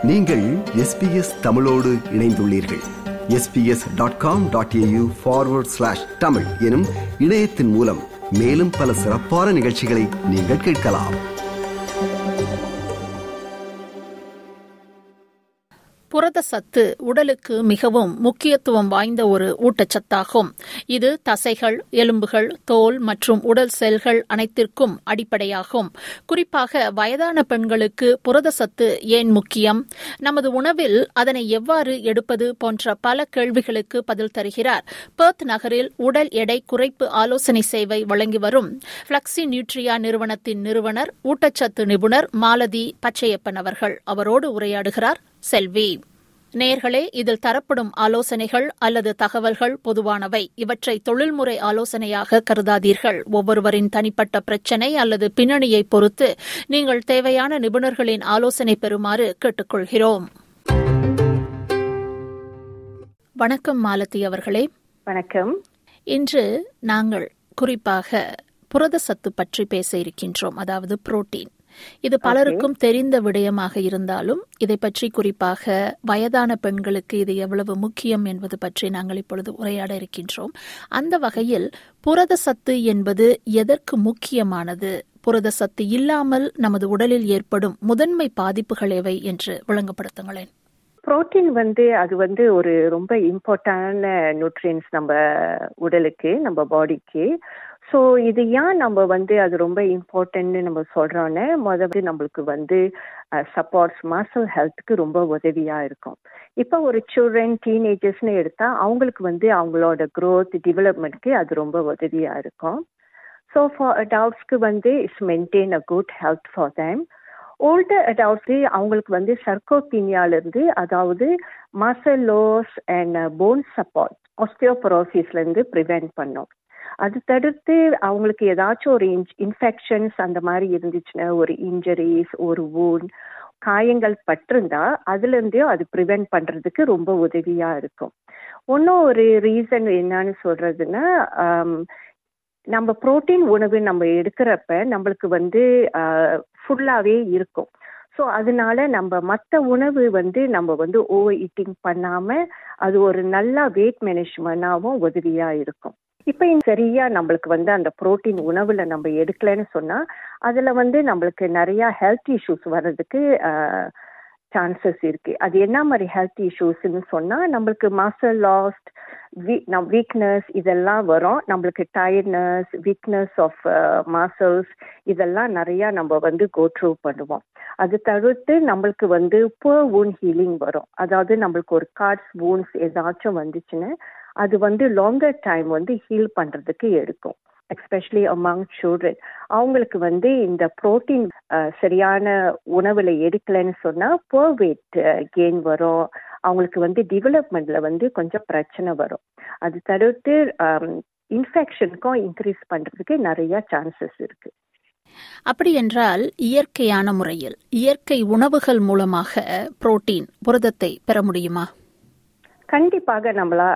நீங்கள் SBS தமிழோடு இணைந்துள்ளீர்கள். sbs.com.au/tamil எனும் இணையத்தின் மூலம் மேலும் பல சிறப்பான நிகழ்ச்சிகளை நீங்கள் கேட்கலாம். புரத சத்து உடலுக்கு மிகவும் முக்கியத்துவம் வாய்ந்த ஒரு ஊட்டச்சத்தாகும். இது தசைகள், எலும்புகள், தோல் மற்றும் உடல் செல்கள் அனைத்திற்கும் அடிப்படையாகும். குறிப்பாக வயதான பெண்களுக்கு புரத சத்து ஏன் முக்கியம், நமது உணவில் அதனை எவ்வாறு எடுப்பது போன்ற பல கேள்விகளுக்கு பதில் தருகிறார் பெர்த் நகரில் உடல் எடை குறைப்பு ஆலோசனை சேவை வழங்கி வரும் பிளக்ஸி நியூட்ரியா நிறுவனத்தின் நிறுவனர், ஊட்டச்சத்து நிபுணர் மாலதி பச்சையப்பன் அவர்கள். அவரோடு உரையாடுகிறார் செல்வி. நேயர்களே, இதில் தரப்படும் ஆலோசனைகள் அல்லது தகவல்கள் பொதுவானவை. இவற்றை தொழில்முறை ஆலோசனையாக கருதாதீர்கள். ஒவ்வொருவரின் தனிப்பட்ட பிரச்சினை அல்லது பின்னணியை பொறுத்து நீங்கள் தேவையான நிபுணர்களின் ஆலோசனை பெறுமாறு கேட்டுக்கொள்கிறோம். வணக்கம் மாலதி அவர்களே. வணக்கம். இன்று நாங்கள் குறிப்பாக புரத சத்து பற்றி பேச இருக்கின்றோம், அதாவது புரோட்டீன். இது பலருக்கும் தெரிந்த விடயமாக இருந்தாலும் இதை பற்றி குறிப்பாக வயதான பெண்களுக்கு இது எவ்வளவு முக்கியம் என்பது பற்றி நாங்கள் இப்பொழுது உரையாட இருக்கின்றோம். அந்த வகையில் புரத சத்து என்பது எதற்கு முக்கியமானது, புரத சத்து இல்லாமல் நமது உடலில் ஏற்படும் முதன்மை பாதிப்புகள் எவை என்று விளங்கப்படுத்துங்களேன். புரோட்டீன் அது ஒரு ரொம்ப இம்பார்ட்டன்டான நியூட்ரியன்ஸ் நம்ம உடலுக்கு, நம்ம பாடிக்கு. ஸோ இது ஏன் நம்ம அது ரொம்ப இம்பார்ட்டன்ட்னு நம்ம சொல்றோன்னு, முதல்ல நம்மளுக்கு சப்போர்ட்ஸ் மசில் ஹெல்த்துக்கு ரொம்ப உதவியா இருக்கும். இப்போ ஒரு சில்ட்ரன், டீனேஜர்ஸ்னு எடுத்தா அவங்களுக்கு அவங்களோட க்ரோத், டெவலப்மெண்ட்க்கு அது ரொம்ப உதவியா இருக்கும். ஸோ ஃபார் அடல்ட்ஸ்க்கு it's maintain a good health for them. Older adults அவங்களுக்கு சர்க்கோபீனியாலிருந்து, அதாவது muscle loss and bone support, ஆஸ்டியோபரோசிஸ்லேருந்து ப்ரிவென்ட் பண்ணும். அது தடுத்து அவங்களுக்கு ஏதாச்சும் ஒரு இன்ஃபெக்ஷன்ஸ் அந்த மாதிரி இருந்துச்சுன்னா, ஒரு இன்ஜரிஸ், ஒரு வூண்ட், காயங்கள் பட்டிருந்தா அதுலேருந்தே அது ப்ரிவென்ட் பண்ணுறதுக்கு ரொம்ப உதவியா இருக்கும். இன்னும் ஒரு ரீசன் என்னன்னு சொல்றதுன்னா, நம்ம புரோட்டீன் உணவு நம்ம எடுக்கிறப்ப நம்மளுக்கு ஃபுல்லாகவே இருக்கும். ஸோ அதனால நம்ம மற்ற உணவு நம்ம ஓவர் ஈட்டிங் பண்ணாமல் அது ஒரு நல்ல வெயிட் மேனேஜ்மெண்டாகவும் உதவியா இருக்கும். இப்போ சரியா நம்மளுக்கு அந்த புரோட்டீன் உணவுல நம்ம எடுக்கலைன்னு சொன்னா அதுல நம்மளுக்கு நிறைய ஹெல்த் இஷ்யூஸ் வர்றதுக்கு சான்சஸ் இருக்கு. அது என்ன மாதிரி ஹெல்த் இஷ்யூஸ்ன்னு சொன்னா, நம்மளுக்கு மசில் லாஸ்ட், வீக்னஸ் இதெல்லாம் வரும். நம்மளுக்கு டயர்ட்னஸ், வீக்னஸ் ஆஃப் மசில்ஸ் இதெல்லாம் நிறைய நம்ம கோ த்ரூ பண்ணுவோம். அது தவிர்த்து நம்மளுக்கு புவர் வூண்ட் ஹீலிங் வரும். அதாவது நம்மளுக்கு ஒரு கார்ட்ஸ் வூண்ட்ஸ் ஏதாச்சும் வந்துச்சுன்னா அது லாங்கர் டைம் ஹீல் பண்றதுக்கு எடுக்கும். எஸ்பெஷலி அமாங் சில்ட்ரன் அவங்களுக்கு இந்த புரோட்டீன் சரியான உணவுல எடுக்கலைன்னு சொன்னா புவர் வெயிட் கெயின் வரும். அவங்களுக்கு டெவலப்மெண்ட்ல கொஞ்சம் பிரச்சனை வரும். அது தவிர்த்து இன்ஃபெக்ஷனுக்கும் இன்க்ரீஸ் பண்றதுக்கு நிறைய சான்சஸ் இருக்கு. அப்படி என்றால் இயற்கையான முறையில், இயற்கை உணவுகள் மூலமாக புரோட்டீன், புரதத்தை பெற முடியுமா? கண்டிப்பாக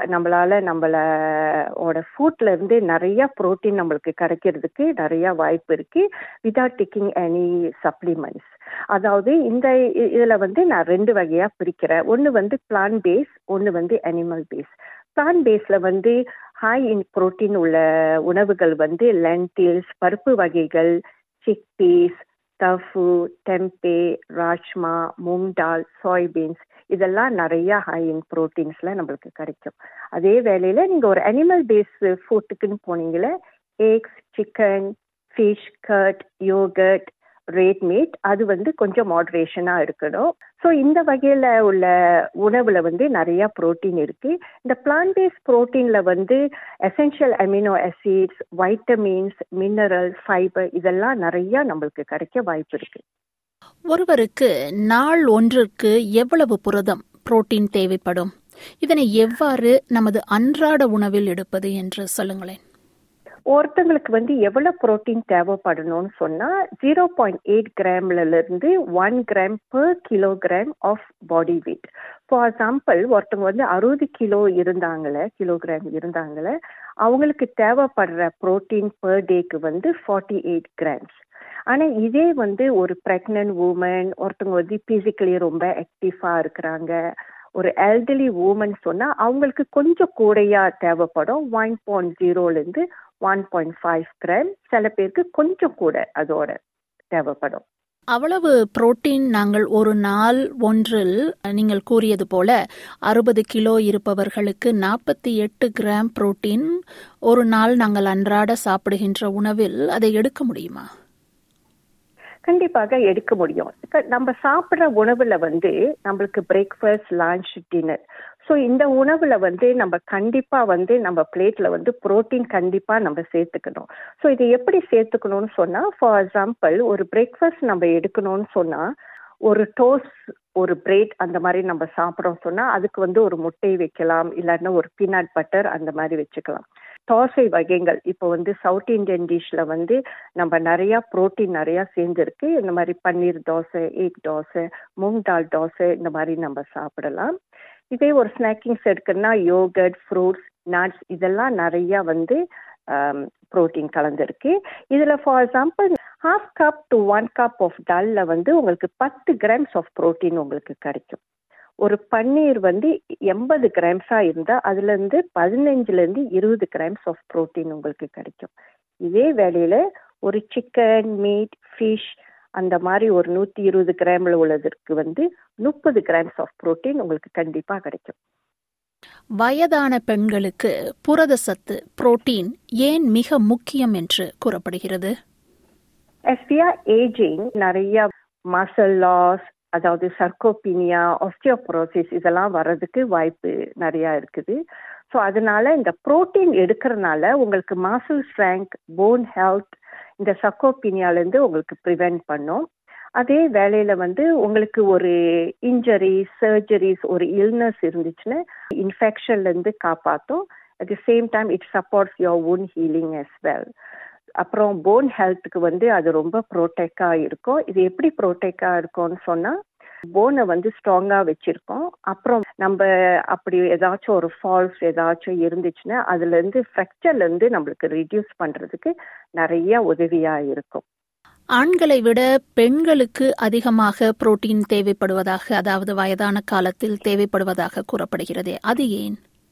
நம்மளோட ஃபுட்ல இருந்து நிறைய புரோட்டீன் நம்மளுக்கு கிடைக்கிறதுக்கு நிறைய வாய்ப்பு இருக்கு, வித்வுட் டேக்கிங் எனி சப்ளிமெண்ட்ஸ். அதாவது இந்த இதுல நான் ரெண்டு வகையா பிரிக்கிறேன். ஒன்று பிளான்ட் பேஸ், ஒன்று அனிமல் பேஸ். பிளான்ட் பேஸ்ல ஹை இன் புரோட்டீன் உள்ள உணவுகள் லென்டில்ஸ், பருப்பு வகைகள், chickpeas, tofu, tempeh, rajma, moong dal, soybeans இதெல்லாம் நிறைய ஹை இன் புரோட்டீன்ஸ்ல நம்மளுக்கு கிடைக்கும். அதே வேளையில நீங்க ஒரு அனிமல் பேஸ் ஃபுட்டுக்குன்னு போனீங்களே, eggs, chicken, fish, curd, yogurt, red meat, அது கொஞ்சம் மாடரேஷனா இருக்கணும். ஸோ இந்த வகையில உள்ள உணவுல நிறைய புரோட்டீன் இருக்கு. இந்த பிளான்ட் பேஸ் புரோட்டீன்ல essential amino acids, vitamins, mineral, fibre இதெல்லாம் நிறைய நம்மளுக்கு கிடைக்க வாய்ப்பு இருக்கு. ஒருவருக்கு நாள் ஒன்றிற்கு எவ்வளவு புரதம், புரோட்டீன் தேவைப்படும்? இதனை எவ்வாறு நமது அன்றாட உணவில் எடுப்பது என்று சொல்லுங்களேன். ஒருத்தங்களுக்கு எவ்வளவு புரோட்டீன் தேவைப்படணும்னு சொன்னா 0.8 கிராம்ல இருந்து 1 gram per kilogram of body weight. For example, ஒருத்தவங்க 60 கிலோகிராம் இருந்தாங்களே அவங்களுக்கு தேவைப்படுற புரோட்டீன் பெர் டேக்கு 48 கிராம்ஸ். ஆனா இதே வந்து ஒரு பிரெக்னன்ட் உமன், ஒருத்தவங்க வந்து பிசிக்கலி ரொம்ப ஆக்டிவா இருக்கிறாங்க, ஒரு எல்டர்லி உமன் சொன்னா அவங்களுக்கு கொஞ்சம் கூடையா தேவைப்படும். 1.0 1.5 கிராம், சில பேருக்கு கொஞ்சம் கூட அதோட தேவைப்படும். அவ்வளவு புரோட்டீன் நாங்கள் ஒரு நாள் ஒன்றில் நீங்கள் கூறியது போல 60 கிலோ இருப்பவர்களுக்கு 48 கிராம் புரோட்டீன் ஒரு நாள் நாங்கள் அன்றாட சாப்பிடுகின்ற உணவில் அதை எடுக்க முடியுமா? கண்டிப்பாக எடுக்க முடியும். நம்ம சாப்பிட்ற உணவுல வந்து நம்மளுக்கு பிரேக்ஃபாஸ்ட், லஞ்ச், டின்னர். ஸோ இந்த உணவுல வந்து நம்ம கண்டிப்பா வந்து நம்ம பிளேட்ல வந்து புரோட்டீன் கண்டிப்பா நம்ம சேர்த்துக்கணும். ஸோ இதை எப்படி சேர்த்துக்கணும்னு சொன்னா, ஃபார் எக்ஸாம்பிள் ஒரு பிரேக்ஃபாஸ்ட் நம்ம எடுக்கணும்னு சொன்னா, ஒரு டோஸ்ட், ஒரு பிரெட் அந்த மாதிரி நம்ம சாப்பிட்றோம் சொன்னா அதுக்கு வந்து ஒரு முட்டை வைக்கலாம், இல்லைன்னா ஒரு பீனட் பட்டர் அந்த மாதிரி வச்சுக்கலாம். தோசை வகைகள் இப்போ வந்து சவுத் இந்தியன் டிஷ்ல வந்து நம்ம நிறைய புரோட்டீன் நிறைய சேர்ந்துருக்கு. இந்த மாதிரி பன்னீர் தோசை, எக் தோசை, மூங் தால் தோசை இந்த மாதிரி நம்ம சாப்பிடலாம். இதே ஒரு ஸ்நாக்கிங்ஸ் எடுக்கணும்னா யோகர்ட், ஃப்ரூட்ஸ், நட்ஸ் இதெல்லாம் நிறைய வந்து புரோட்டீன் கலந்துருக்கு. இதுல for example 1/2 cup to 1 cup of டால்ல வந்து உங்களுக்கு 10 கிராம்ஸ் ஆஃப் புரோட்டீன் உங்களுக்கு கிடைக்கும். ஒரு பன்னீர் வந்து 80 கிராம்ஸா இருந்தா அதுல இருந்து 15 to 20 கிராம்ஸ் ஆஃப் புரோட்டீன் உங்களுக்கு கிடைக்கும். இதே வேளையில ஒரு சிக்கன், மீட், ஃபிஷ் அந்த மாதிரி ஒரு 120 கிராம்ல உள்ளதற்கு வந்து 30 கிராம்ஸ் ஆஃப் புரோட்டீன் உங்களுக்கு கண்டிப்பா கிடைக்கும். வயதான பெண்களுக்கு புரத சத்து புரோட்டீன் ஏன் மிக முக்கியம் என்று கூறப்படுகிறது? As we are aging, நிறைய மசில் லாஸ், அதாவது சர்க்கோபீனியா, ஆஸ்டியோபோரோசிஸ் இதெல்லாம் வர்றதுக்கு வாய்ப்பு நிறைய இருக்குது. ஸோ அதனால இந்த புரோட்டீன் எடுக்கிறதுனால உங்களுக்கு மசில் ஸ்ட்ரெங்க், போன் ஹெல்த், இந்த சர்க்கோபீனியாலேருந்து உங்களுக்கு ப்ரிவென்ட் பண்ணும். அதே வேளையில வந்து உங்களுக்கு ஒரு இன்ஜரி, சர்ஜரிஸ், ஒரு இல்னஸ் இருந்துச்சுன்னா இன்ஃபெக்ஷன்லேருந்து காப்பாற்றும். At the same time it supports your wound healing as well. அப்புறம் போன் ஹெல்த்துக்கு வந்து அது ரொம்ப ப்ரோடெக்டாக இருக்கும். இது எப்படி ப்ரோடெக்டாக இருக்கும்னு சொன்னால், போனை வந்து ஸ்ட்ராங்காக வச்சுருக்கோம். அப்புறம் நம்ம அப்படி ஏதாச்சும் ஒரு ஃபால்ஸ் ஏதாச்சும் இருந்துச்சுன்னா அதுலேருந்து ஃப்ராக்சர்லேருந்து நம்மளுக்கு ரிடியூஸ் பண்ணுறதுக்கு நிறைய உதவியாக இருக்கும். ஆண்களை விட பெண்களுக்கு அதிகமாக புரோட்டீன் தேவைப்படுவதாக, அதாவது வயதான காலத்தில் தேவைப்படுவதாக கூறப்படுகிறது. அது ஏன்?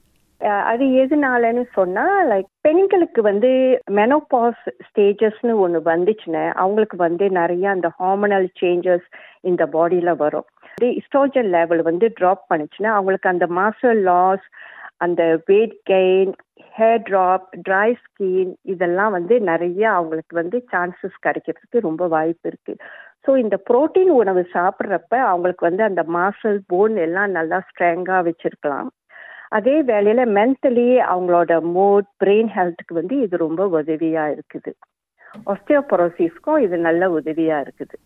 அது எதுனாலன்னு சொன்னா, லைக் பெண்களுக்கு வந்து மெனோபாஸ் ஸ்டேஜஸ்னு ஒன்று வந்துச்சுன்னா அவங்களுக்கு வந்து நிறைய அந்த ஹார்மோனல் சேஞ்சஸ் இந்த பாடியில வரும். ஈஸ்ட்ரோஜன் லெவல் வந்து ட்ராப் பண்ணுச்சுன்னா அவங்களுக்கு அந்த மசில் லாஸ், அந்த weight gain, hair drop, dry skin இதெல்லாம் வந்து நிறைய அவங்களுக்கு வந்து சான்சஸ் கிடைக்கிறதுக்கு ரொம்ப வாய்ப்பு இருக்கு. ஸோ இந்த புரோட்டீன் உணவு சாப்பிட்றப்ப அவங்களுக்கு வந்து அந்த மசில், போன் எல்லாம் நல்லா ஸ்ட்ராங்கா வச்சிருக்கலாம். அதே வேளையில மென்டலி அவங்களோட மூட், பிரெயின் ஹெல்த்துக்கு வந்து இது ரொம்ப உதவியா இருக்குது. ஆஸ்டியோபோரோசிஸ்க்கும் இது நல்ல உதவியா இருக்குது.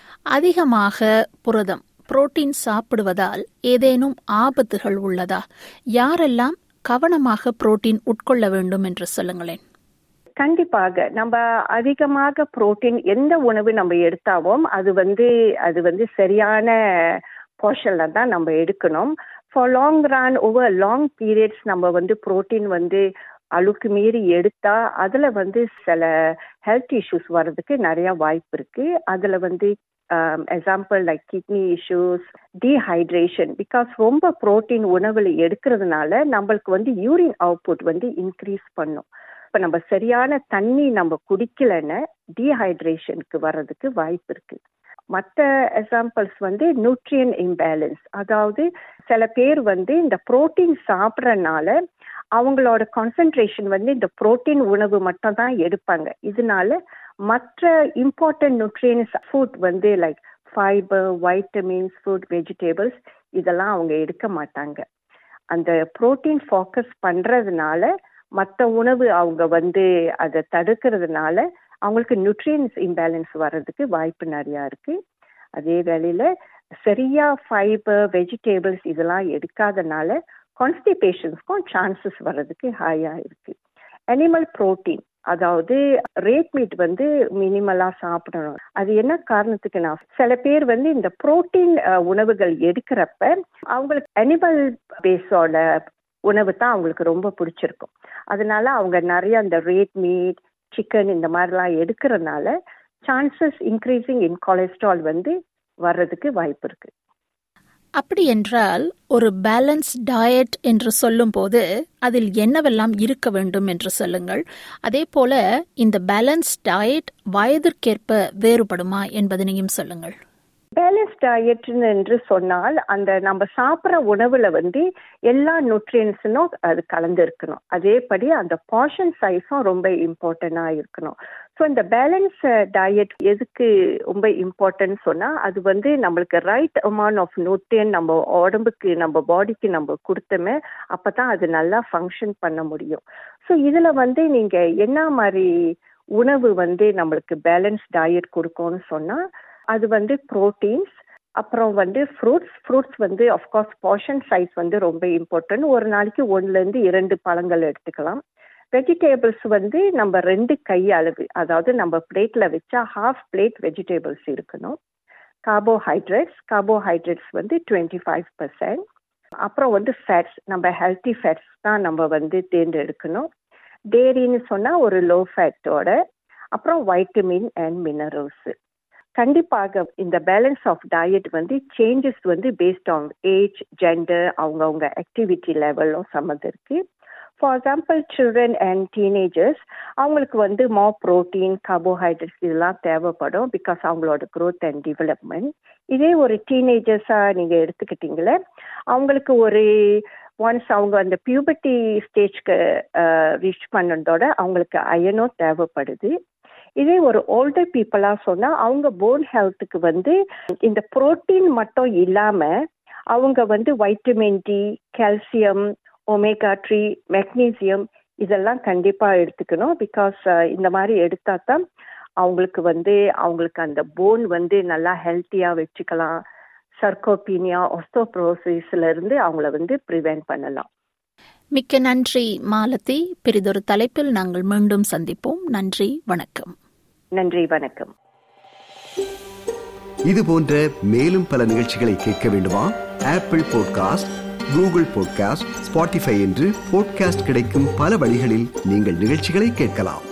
அதிகமாக புரதம், புரோட்டீன் சாப்பிடுவதால் ஏதேனும் ஆபத்துகள் உள்ளதா? யாரெல்லாம் கவனமாக புரோட்டீன் உட்கொள்ள வேண்டும் என்று சொல்லுங்களேன். கண்டிப்பாக நம்ம அதிகமாக புரோட்டீன் எந்த உணவு நம்ம எடுத்தாலும் அது வந்து சரியான போர்ஷன்ல தான் நம்ம எடுக்கணும். For long run, over long periods நம்ம வந்து புரோட்டீன் வந்து அளவுக்கு மீறி எடுத்தா அதுல வந்து சில ஹெல்த் இஷ்யூஸ் வர்றதுக்கு நிறைய வாய்ப்பு இருக்கு. அதுல வந்து example like kidney issues, dehydration. Because ரொம்ப புரோட்டீன் உணவுல எடுக்கிறதுனால நம்மளுக்கு வந்து யூரின் அவுட்புட் வந்து இன்க்ரீஸ் பண்ணும். இப்போ நம்ம சரியான தண்ணி நம்ம குடிக்கலன்னா டீஹைட்ரேஷனுக்கு வர்றதுக்கு வாய்ப்பு இருக்கு. மற்ற எக்ஸாம்பிள்ஸ் வந்து நியூட்ரியன் இம்பேலன்ஸ். அதாவது சில பேர் வந்து இந்த புரோட்டீன் சாப்பிட்றதுனால அவங்களோட கான்சென்ட்ரேஷன் வந்து இந்த புரோட்டீன் உணவு மட்டும் தான் எடுப்பாங்க. இதனால மற்ற இம்பார்ட்டன்ட் நியூட்ரியன்ஸ் ஃபுட் வந்து like fibre, vitamins, fruit, vegetables இதெல்லாம் அவங்க எடுக்க மாட்டாங்க. அந்த புரோட்டீன் ஃபோக்கஸ் பண்றதுனால மற்ற உணவு அவங்க வந்து அதை தடுக்கிறதுனால அவங்களுக்கு நியூட்ரியன்ஸ் இம்பேலன்ஸ் வர்றதுக்கு வாய்ப்பு நிறையா இருக்கு. அதே வேளையில சரியா ஃபைபர், வெஜிடபிள்ஸ் இதெல்லாம் எடுக்காதனால கான்ஸ்டிபேஷன்ஸ்க்கும் சான்சஸ் வர்றதுக்கு ஹையா இருக்கு. அனிமல் புரோட்டீன், அதாவது ரேட் மீட் வந்து மினிமலா சாப்பிடணும். அது என்ன காரணத்துக்குன்னா, சில பேர் வந்து இந்த புரோட்டீன் உணவுகள் எடுக்கிறப்ப அவங்களுக்கு அனிமல் பேஸோட உணவு தான் அவங்களுக்கு ரொம்ப பிடிச்சிருக்கும். அதனால அவங்க நிறைய அந்த ரேட் மீட், சிக்கன் இந்த மாதிரிலாம் எடுக்கிறதுனால சான்சஸ் இன்க்ரீசிங் இன் கொலஸ்ட்ரால் வந்து வர்றதுக்கு வாய்ப்பு இருக்கு. அப்படி என்றால் ஒரு பேலன்ஸ் டயட் என்று சொல்லும் போது அதில் என்னவெல்லாம் இருக்க வேண்டும் என்று சொல்லுங்கள். அதே போல இந்த பேலன்ஸ் டயட் வயதிற்கேற்ப வேறுபடுமா என்பதனையும் சொல்லுங்கள். பேலன்ஸ் டயட் என்று சொன்னால் அந்த நம்ம சாப்பிட்ற உணவுல வந்து எல்லா நியூட்ரியன்ஸும் அது கலந்து இருக்கணும். அதேபடி அந்த போர்ஷன் சைஸும் ரொம்ப இம்பார்ட்டண்டா இருக்கணும். ஸோ இந்த பேலன்ஸ் டயட் எதுக்கு ரொம்ப இம்பார்ட்டன்ட் சொன்னா அது வந்து நம்மளுக்கு ரைட் அமௌண்ட் ஆஃப் நியூட்ரியன் நம்ம உடம்புக்கு நம்ம பாடிக்கு நம்ம கொடுத்தோமே அப்பதான் அது நல்லா ஃபங்க்ஷன் பண்ண முடியும். ஸோ இதுல வந்து நீங்க என்ன மாதிரி உணவு வந்து நம்மளுக்கு பேலன்ஸ் டயட் கொடுக்கும்னு சொன்னா அது வந்து புரோட்டீன்ஸ், அப்புறம் வந்து ஃப்ரூட்ஸ் வந்து ஆஃப்கோர்ஸ் போர்ஷன் சைஸ் வந்து ரொம்ப இம்பார்ட்டன்ட். ஒரு நாளைக்கு 1-2 பழங்கள் எடுத்துக்கலாம். வெஜிடேபிள்ஸ் வந்து நம்ம 2 கை அளவு, அதாவது நம்ம பிளேட்ல வச்சா ஹாஃப் பிளேட் வெஜிடேபிள்ஸ் இருக்கணும். கார்போஹைட்ரேட்ஸ் வந்து 25%. அப்புறம் வந்து ஃபேட்ஸ், நம்ம ஹெல்த்தி ஃபேட்ஸ் தான் நம்ம வந்து தேர்ந்தெடுக்கணும். டேரின்னு சொன்னா ஒரு லோ ஃபேட்டோட, அப்புறம் வைட்டமின் அண்ட் மினரல்ஸ். கண்டிப்பாக இந்த பேலன்ஸ் ஆஃப் டயட் வந்து சேஞ்சஸ் வந்து பேஸ்ட் ஆன் ஏஜ், ஜெண்டர், அவங்கவுங்க ஆக்டிவிட்டி லெவலும் சம்மந்தம் இருக்கு. For example children and teenagers அவங்களுக்கு வந்து மோர் ப்ரோட்டீன், கார்போஹைட்ரேட்ஸ் இதெல்லாம் தேவைப்படும் பிகாஸ் அவங்களோட க்ரோத் அண்ட் டெவலப்மெண்ட். இதே ஒரு டீனேஜர்ஸாக நீங்கள் எடுத்துக்கிட்டீங்களே அவங்களுக்கு ஒரு ஒன்ஸ் அவங்க அந்த பியூபர்ட்டி ஸ்டேஜ்க்கு ரீச் பண்ணதோட அவங்களுக்கு அயனும் தேவைப்படுது. இதே ஒரு ஓல்டர் பீப்புளா சொன்னா அவங்க போன் ஹெல்த்துக்கு வந்து இந்த புரோட்டீன் மட்டும் இல்லாம அவங்க வந்து vitamin D, calcium, omega 3, magnesium இதெல்லாம் கண்டிப்பா எடுத்துக்கணும். பிகாஸ் இந்த மாதிரி எடுத்தா தான் அவங்களுக்கு அந்த போன் வந்து நல்லா ஹெல்த்தியா வச்சுக்கலாம். சர்க்கோபீனியா, ஆஸ்டோபோரோசிஸ்ல இருந்து அவங்கள வந்து ப்ரிவென்ட் பண்ணலாம். மிக்க நன்றி மாலதி. பெரிதொரு தலைப்பில் நாங்கள் மீண்டும் சந்திப்போம். நன்றி, வணக்கம். நன்றி, வணக்கம். இது போன்ற மேலும் பல நிகழ்ச்சிகளை கேட்க வேண்டுமா? Apple podcast, Google podcast, Spotify என்று பாட்காஸ்ட் கிடைக்கும் பல வழிகளில் நீங்கள் நிகழ்ச்சிகளை கேட்கலாம்.